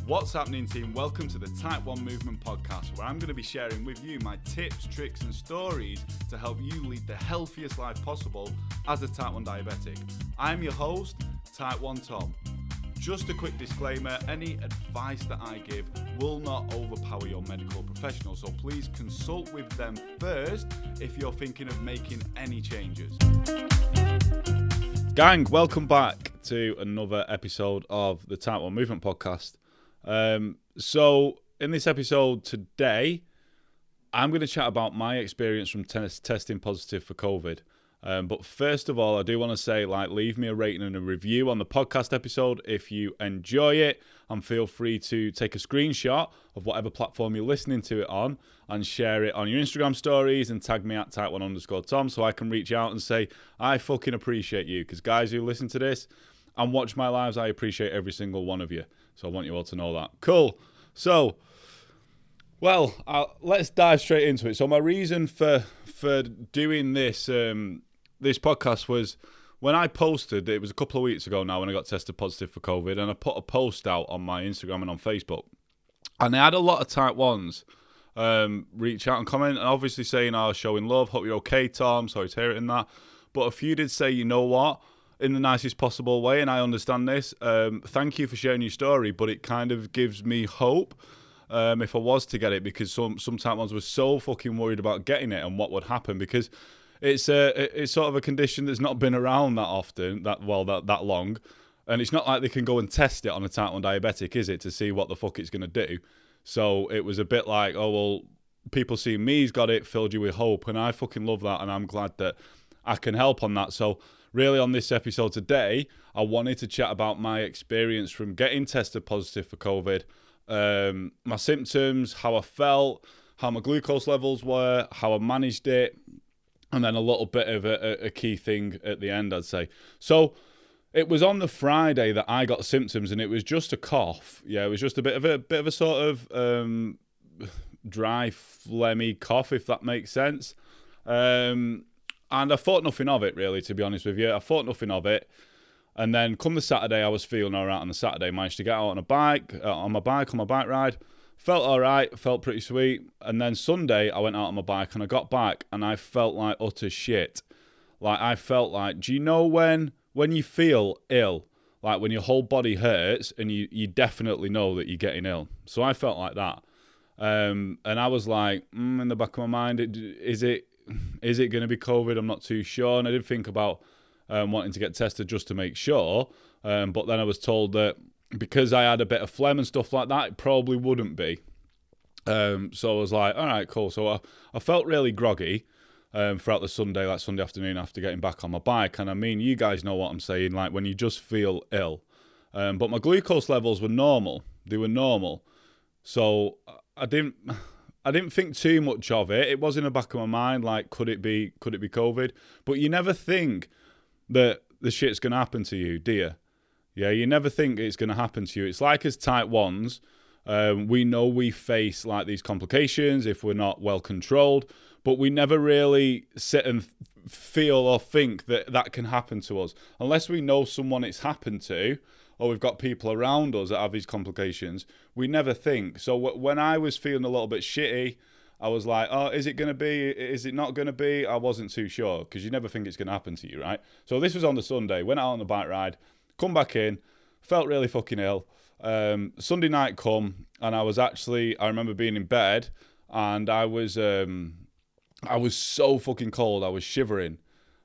What's happening, team? Welcome to the Type 1 Movement Podcast, where I'm going to be sharing with you my tips, tricks and stories to help you lead the healthiest life possible as a Type 1 diabetic. I'm your host, Type 1 Tom. Just a quick disclaimer, any advice that I give will not overpower your medical professional, so please consult with them first if you're thinking of making any changes. Gang, welcome back to another episode of the Type 1 Movement Podcast. So in this episode today, I'm going to chat about my experience from testing positive for COVID. But first of all, I do want to say, leave me a rating and a review on the podcast episode if you enjoy it, and feel free to take a screenshot of whatever platform you're listening to it on and share it on your Instagram stories and tag me at type1_Tom so I can reach out and say, I fucking appreciate you. Because guys who listen to this and watch my lives, I appreciate every single one of you. So I want you all to know that. Cool. So, let's dive straight into it. So my reason for doing this this podcast was when I posted, it was a couple of weeks ago now when I got tested positive for COVID, and I put a post out on my Instagram and on Facebook. And I had a lot of Type 1s reach out and comment, and obviously saying, showing love, hope you're okay, Tom, sorry to hear it in that. But a few did say, you know what, in the nicest possible way, and I understand this, thank you for sharing your story, but it kind of gives me hope if I was to get it, because some Type 1s were so fucking worried about getting it and what would happen, because it's sort of a condition that's not been around that often, that long, and it's not like they can go and test it on a Type 1 diabetic, is it, to see what the fuck it's going to do. So it was a bit like, people seeing me's got it, filled you with hope, and I fucking love that, and I'm glad that I can help on that. So really on this episode today, I wanted to chat about my experience from getting tested positive for COVID, my symptoms, how I felt, how my glucose levels were, how I managed it, and then a little bit of a key thing at the end, I'd say. So it was on the Friday that I got symptoms, and it was just a cough. Yeah, it was just a bit of a sort of dry, phlegmy cough, if that makes sense. And I thought nothing of it, really, to be honest with you. I thought nothing of it. And then come the Saturday, I was feeling all right on the Saturday. Managed to get out on my bike ride. Felt all right, felt pretty sweet. And then Sunday, I went out on my bike and I got back and I felt like utter shit. I felt like, do you know when you feel ill? Like when your whole body hurts and you definitely know that you're getting ill. So I felt like that. And I was like, in the back of my mind, is it going to be COVID? I'm not too sure. And I did think about wanting to get tested just to make sure. But then I was told that because I had a bit of phlegm and stuff like that, it probably wouldn't be. So I was like, all right, cool. So I felt really groggy throughout the Sunday, like Sunday afternoon after getting back on my bike. And I mean, you guys know what I'm saying, like when you just feel ill. But my glucose levels were normal. They were normal. So I didn't think too much of it. It was in the back of my mind, like, could it be COVID? But you never think that the shit's going to happen to you, do you? Yeah, you never think it's going to happen to you. It's like as Type 1s, we know we face like these complications if we're not well controlled, but we never really sit and feel or think that can happen to us. Unless we know someone it's happened to, or we've got people around us that have these complications, we never think. So when I was feeling a little bit shitty, I was like, is it going to be? Is it not going to be? I wasn't too sure, because you never think it's going to happen to you, right? So this was on the Sunday, went out on the bike ride, come back in, felt really fucking ill. Sunday night come, and I remember being in bed, and I was so fucking cold, I was shivering.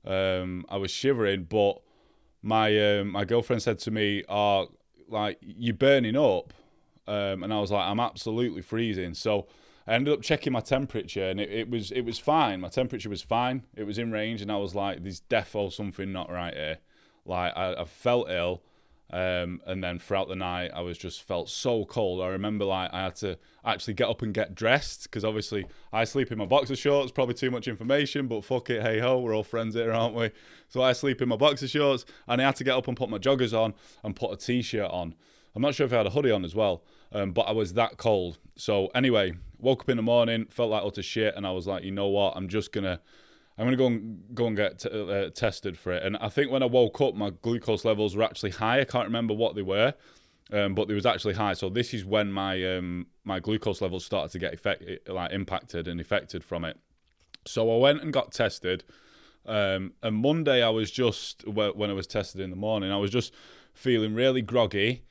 But my girlfriend said to me, like, you're burning up. And I was like, I'm absolutely freezing. So I ended up checking my temperature, and it was fine. My temperature was fine. It was in range, and I was like, there's defo something not right here. Like, I felt ill, and then throughout the night, I just felt so cold. I remember, like, I had to actually get up and get dressed, because obviously I sleep in my boxer shorts, probably too much information, but fuck it, hey-ho, we're all friends here, aren't we? So I sleep in my boxer shorts, and I had to get up and put my joggers on and put a T-shirt on. I'm not sure if I had a hoodie on as well, but I was that cold. So anyway, woke up in the morning, felt like utter shit, and I was like, you know what, I'm going to go and get tested for it. And I think when I woke up, my glucose levels were actually high. I can't remember what they were. but it was actually high. So this is when my glucose levels started to get impacted and affected from it. So I went and got tested. And Monday I was just, when I was tested in the morning, I was just feeling really groggy.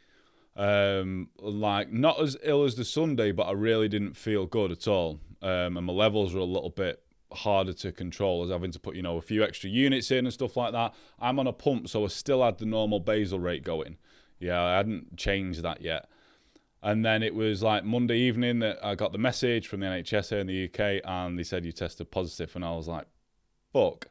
Like not as ill as the Sunday, but I really didn't feel good at all. And my levels were a little bit harder to control, as having to put, a few extra units in and stuff like that. I'm on a pump, so I still had the normal basal rate going. Yeah, I hadn't changed that yet. And then it was like Monday evening that I got the message from the NHS here in the UK, and they said you tested positive, and I was like, fuck.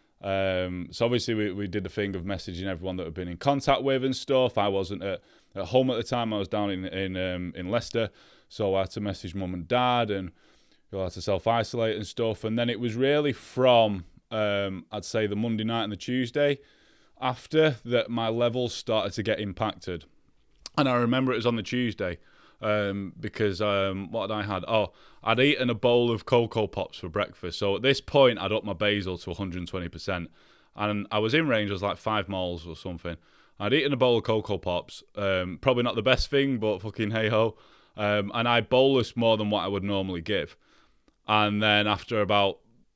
So obviously we did the thing of messaging everyone that we've been in contact with and stuff. I wasn't at home at the time. I was down in Leicester, so I had to message mum and dad, and I had to self-isolate and stuff. And then it was really from, I'd say, the Monday night and the Tuesday after that my levels started to get impacted. And I remember it was on the Tuesday because what had I had? Oh, I'd eaten a bowl of Cocoa Pops for breakfast. So at this point, I'd upped my basal to 120%. And I was in range, I was like 5 moles or something. I'd eaten a bowl of Cocoa Pops. Probably not the best thing, but fucking hey-ho. And I bolused more than what I would normally give. And then after about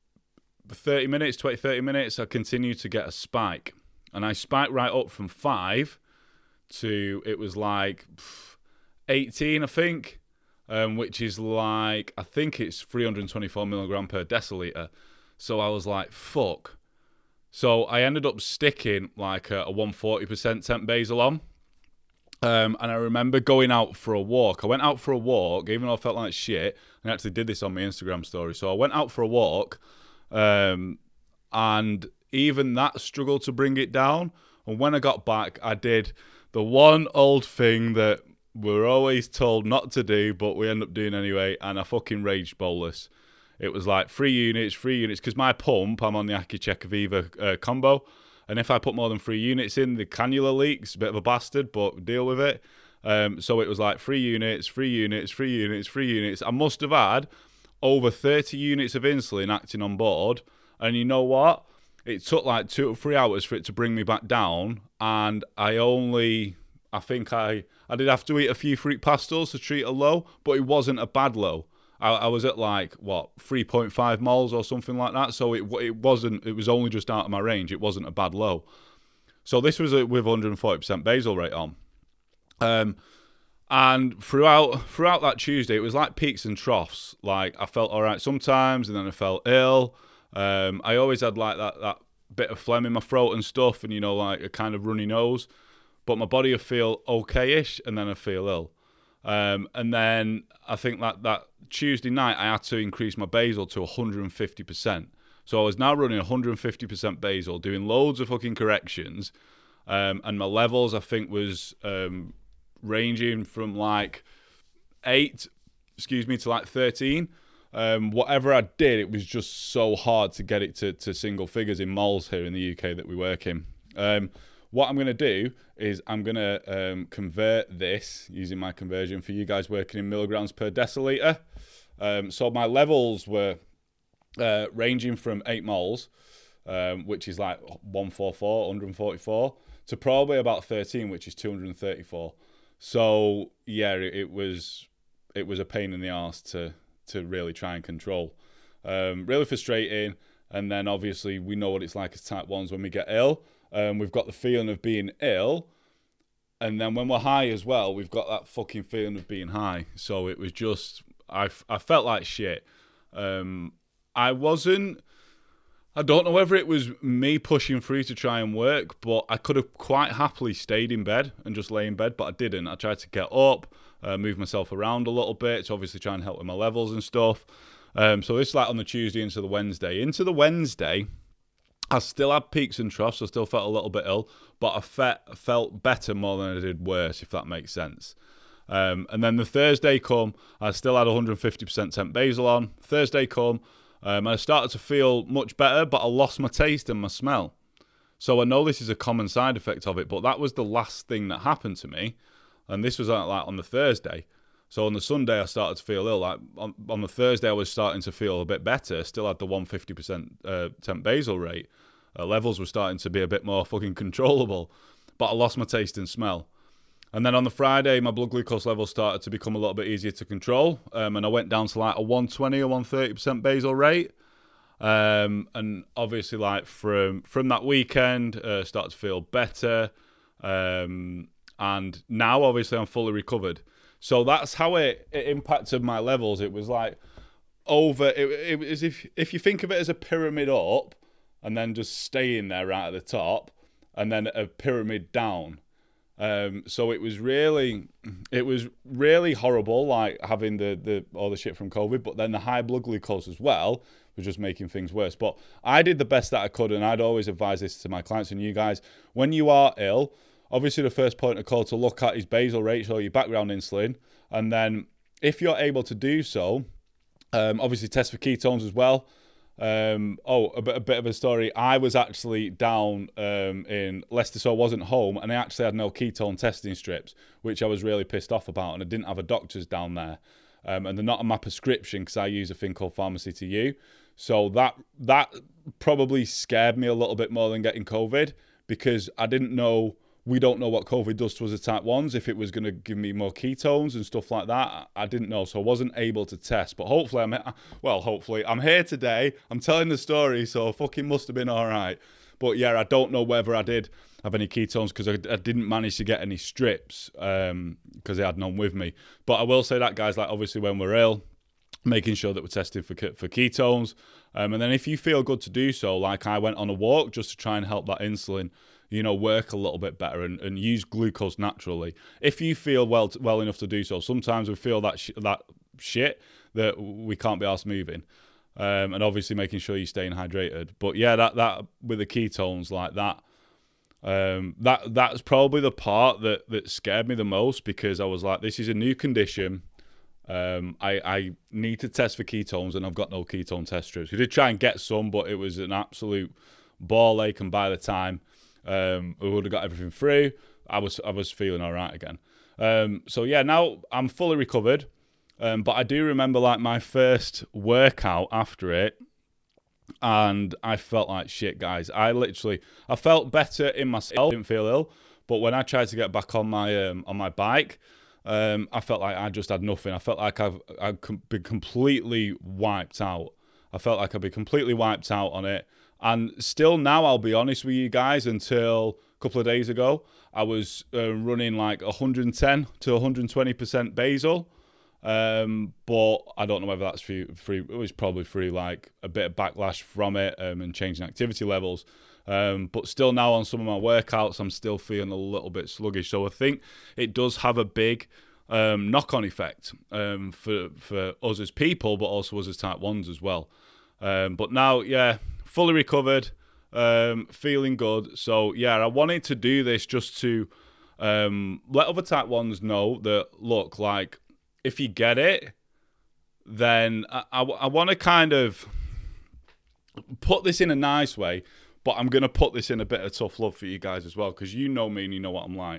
30 minutes, I continued to get a spike. And I spiked right up from 5 to, it was like 18, I think, which is like, I think it's 324 milligram per deciliter. So I was like, fuck. So I ended up sticking like a 140% temp basal on. And I remember going out for a walk. I went out for a walk, even though I felt like shit. I actually did this on my Instagram story. So I went out for a walk, and even that struggled to bring it down. And when I got back, I did the one old thing that we're always told not to do, but we end up doing anyway, and I fucking raged bolus. It was like 3 units, because my pump, I'm on the Accu-Chek Aviva combo, and if I put more than 3 units in, the cannula leaks. A bit of a bastard, but deal with it. So it was like 3 units. I must have had over 30 units of insulin acting on board. And you know what? It took like 2 or 3 hours for it to bring me back down. And I think I did have to eat a few fruit pastels to treat a low, but it wasn't a bad low. I was at like, 3.5 moles or something like that. So it was only just out of my range. It wasn't a bad low. So this was with 140% basal rate on. And throughout that Tuesday, it was like peaks and troughs. Like I felt all right sometimes, and then I felt ill. I always had like that bit of phlegm in my throat and stuff, and like a kind of runny nose. But my body would feel okay-ish, and then I'd feel ill. And then I think that Tuesday night, I had to increase my basal to 150%. So I was now running 150% basal, doing loads of fucking corrections. And my levels, I think, was ranging from like 8, to like 13. Whatever I did, it was just so hard to get it to single figures in moles here in the UK that we work in. What I'm going to do is I'm going to convert this using my conversion for you guys working in milligrams per deciliter. So my levels were ranging from 8 moles, which is like 144, to probably about 13, which is 234. So yeah, it was a pain in the arse to really try and control. Really frustrating. And then obviously we know what it's like as type 1s when we get ill. We've got the feeling of being ill, and then when we're high as well, we've got that fucking feeling of being high. So it was just, I felt like shit. I don't know whether it was me pushing through to try and work, but I could have quite happily stayed in bed and just lay in bed, but I didn't. I tried to get up, move myself around a little bit to obviously try and help with my levels and stuff. So it's like on the Tuesday into the Wednesday. Into the Wednesday, I still had peaks and troughs. I still felt a little bit ill, but I felt better more than I did worse, if that makes sense. And then the Thursday come, I still had 150% temp basal on. Thursday come, and I started to feel much better, but I lost my taste and my smell. So I know this is a common side effect of it, but that was the last thing that happened to me. And this was like on the Thursday. So on the Sunday, I started to feel ill. Like on the Thursday, I was starting to feel a bit better. Still had the 150% temp basal rate. Levels were starting to be a bit more fucking controllable. But I lost my taste and smell. And then on the Friday, my blood glucose level started to become a little bit easier to control. And I went down to like a 120 or 130% basal rate. And obviously, like from that weekend, started to feel better. And now, obviously, I'm fully recovered. So that's how it impacted my levels. It was like it was if you think of it as a pyramid up, and then just staying there right at the top, and then a pyramid down. So it was really horrible, like having the all the shit from COVID, but then the high blood glucose as well was just making things worse. But I did the best that I could, and I'd always advise this to my clients and you guys. When you are ill, obviously the first point of call to look at is basal rate, so your background insulin, and then if you're able to do so, obviously test for ketones as well. A bit of a story. I was actually down in Leicester, so I wasn't home, and I actually had no ketone testing strips, which I was really pissed off about, and I didn't have a doctor's down there, and they're not on my prescription because I use a thing called Pharmacy to You. So that probably scared me a little bit more than getting COVID, because I didn't know. We don't know what COVID does to us as type 1s, if it was going to give me more ketones and stuff like that. I didn't know, so I wasn't able to test. But hopefully I'm here today. I'm telling the story, so fucking must have been all right. But yeah, I don't know whether I did have any ketones, because I didn't manage to get any strips because I had none with me. But I will say that, guys, like obviously when we're ill, making sure that we're testing for ketones. And then if you feel good to do so, like I went on a walk just to try and help that insulin, work a little bit better and use glucose naturally. If you feel well enough to do so, sometimes we feel that shit that we can't be arsed moving. And obviously making sure you're staying hydrated. But yeah, that with the ketones like that, that's probably the part that scared me the most, because I was like, this is a new condition. I need to test for ketones, and I've got no ketone test strips. We did try and get some, but it was an absolute ball ache, and by the time we would have got everything through, I was feeling all right again. So yeah, now I'm fully recovered. But I do remember like my first workout after it, and I felt like shit, guys. I felt better in myself. I didn't feel ill, but when I tried to get back on my bike, I felt like I just had nothing. I felt like I'd been completely wiped out. I felt like I'd been completely wiped out on it. And still now, I'll be honest with you guys, until a couple of days ago, I was running like 110 to 120% basal. But I don't know whether that's free. It was probably through like a bit of backlash from it and changing activity levels. But still now on some of my workouts, I'm still feeling a little bit sluggish. So I think it does have a big knock-on effect for us as people, but also us as type 1s as well. But now, yeah, fully recovered, feeling good. So yeah, I wanted to do this just to let other type 1s know that, look, like, if you get it, then I want to kind of put this in a nice way, but I'm going to put this in a bit of tough love for you guys as well, because you know me and you know what I'm like.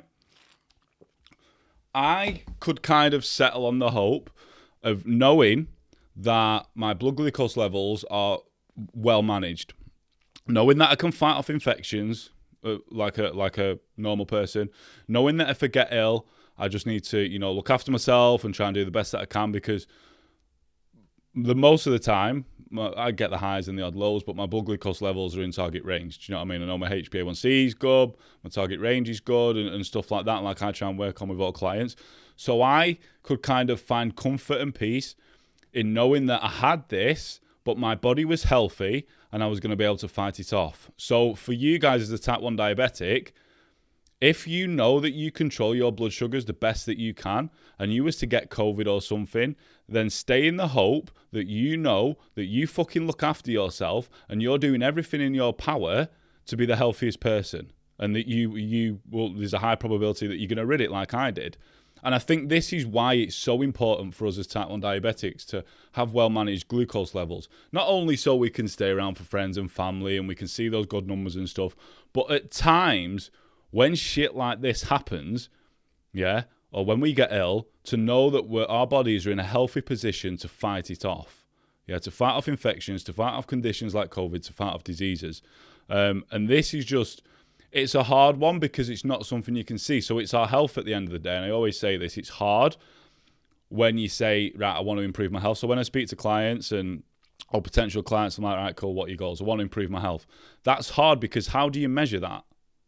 I could kind of settle on the hope of knowing that my blood glucose levels are well managed, knowing that I can fight off infections like a normal person, knowing that if I get ill, I just need to, look after myself and try and do the best that I can, because most of the time, I get the highs and the odd lows, but my blood glucose levels are in target range. Do you know what I mean? I know my HbA1c is good, my target range is good, and stuff like that, and like I try and work on with all clients. So I could kind of find comfort and peace in knowing that I had this, but my body was healthy, and I was going to be able to fight it off. So for you guys as a type 1 diabetic, if you know that you control your blood sugars the best that you can, and you was to get COVID or something, then stay in the hope that you know that you fucking look after yourself and you're doing everything in your power to be the healthiest person, and that there's a high probability that you're going to rid it like I did. And I think this is why it's so important for us as type 1 diabetics to have well-managed glucose levels. Not only so we can stay around for friends and family and we can see those good numbers and stuff, but at times when shit like this happens, yeah, or when we get ill, to know that our bodies are in a healthy position to fight it off. Yeah, to fight off infections, to fight off conditions like COVID, to fight off diseases. And this is just, it's a hard one because it's not something you can see. So it's our health at the end of the day. And I always say this, it's hard when you say, right, I want to improve my health. So when I speak to clients or potential clients, I'm like, all right, cool, what are your goals? I want to improve my health. That's hard because how do you measure that?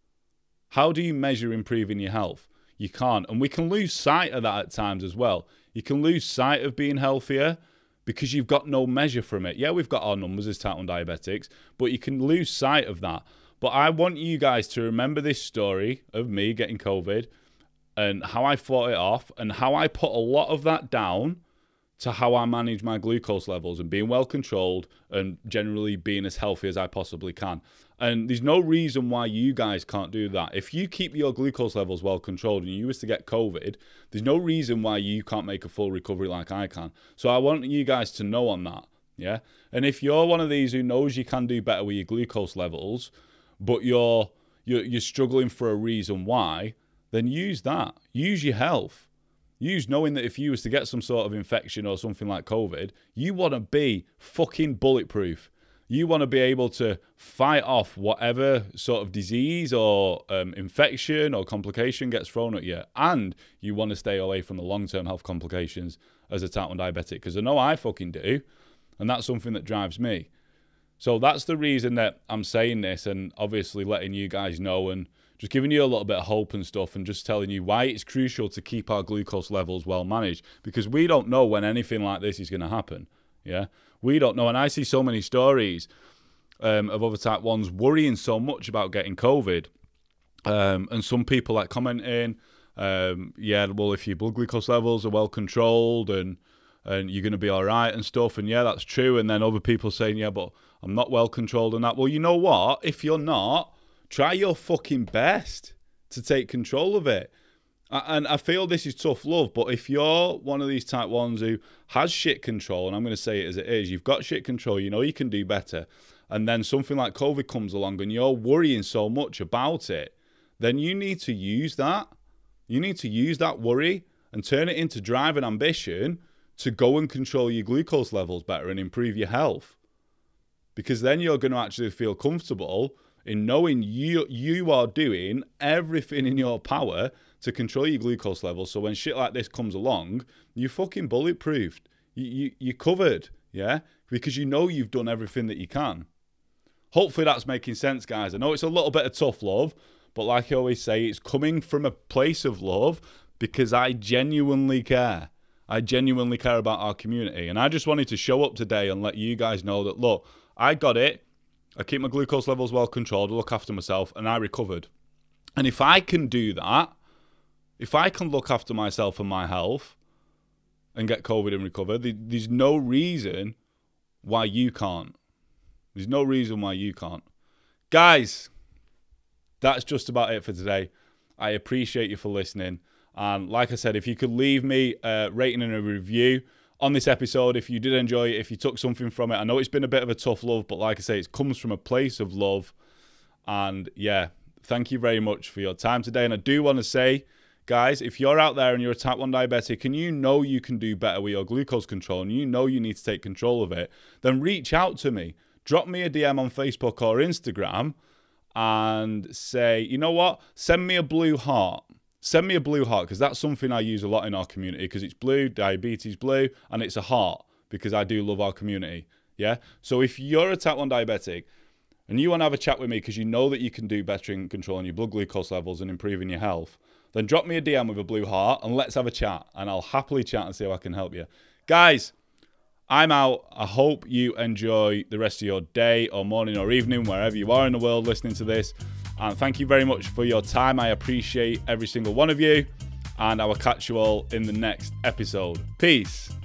How do you measure improving your health? You can't. And we can lose sight of that at times as well. You can lose sight of being healthier because you've got no measure from it. Yeah, we've got our numbers as type 1 diabetics, but you can lose sight of that. But I want you guys to remember this story of me getting COVID and how I fought it off and how I put a lot of that down to how I manage my glucose levels and being well controlled and generally being as healthy as I possibly can. And there's no reason why you guys can't do that. If you keep your glucose levels well controlled and you was to get COVID, there's no reason why you can't make a full recovery like I can. So I want you guys to know on that, yeah? And if you're one of these who knows you can do better with your glucose levels, but you're struggling for a reason why, then use that. Use your health. Use knowing that if you was to get some sort of infection or something like COVID, you want to be fucking bulletproof. You want to be able to fight off whatever sort of disease or infection or complication gets thrown at you. And you want to stay away from the long-term health complications as a type 1 diabetic. Because I know I fucking do. And that's something that drives me. So that's the reason that I'm saying this and obviously letting you guys know and just giving you a little bit of hope and stuff and just telling you why it's crucial to keep our glucose levels well managed because we don't know when anything like this is going to happen. Yeah, we don't know. And I see so many stories of other type 1s worrying so much about getting COVID. And some people like commenting, yeah, well, if your blood glucose levels are well controlled and you're going to be all right and stuff. And yeah, that's true. And then other people saying, yeah, but I'm not well controlled and that. Well, you know what? If you're not, try your fucking best to take control of it. And I feel this is tough love, but if you're one of these type 1s who has shit control, and I'm going to say it as it is, you've got shit control, you know you can do better, and then something like COVID comes along and you're worrying so much about it, then you need to use that. You need to use that worry and turn it into drive and ambition to go and control your glucose levels better and improve your health. Because then you're going to actually feel comfortable in knowing you are doing everything in your power to control your glucose levels. So when shit like this comes along, you're fucking bulletproofed. You're covered, yeah? Because you know you've done everything that you can. Hopefully that's making sense, guys. I know it's a little bit of tough love, but like I always say, it's coming from a place of love because I genuinely care. I genuinely care about our community. And I just wanted to show up today and let you guys know that, look, I got it. I keep my glucose levels well controlled, I look after myself, and I recovered. And if I can do that, if I can look after myself and my health and get COVID and recover, there's no reason why you can't. There's no reason why you can't. Guys, that's just about it for today. I appreciate you for listening. And like I said, if you could leave me a rating and a review on this episode, if you did enjoy it, if you took something from it. I know it's been a bit of a tough love, but like I say, it comes from a place of love. And yeah, thank you very much for your time today. And I do want to say, guys, if you're out there and you're a type 1 diabetic and you know you can do better with your glucose control and you know you need to take control of it, then reach out to me. Drop me a DM on Facebook or Instagram and say, you know what? Send me a blue heart. Send me a blue heart because that's something I use a lot in our community because it's blue, diabetes blue, and it's a heart because I do love our community. Yeah. So if you're a type 1 diabetic and you want to have a chat with me because you know that you can do better in controlling your blood glucose levels and improving your health, then drop me a DM with a blue heart and let's have a chat and I'll happily chat and see how I can help you. Guys, I'm out. I hope you enjoy the rest of your day or morning or evening, wherever you are in the world listening to this. And thank you very much for your time. I appreciate every single one of you. And I will catch you all in the next episode. Peace.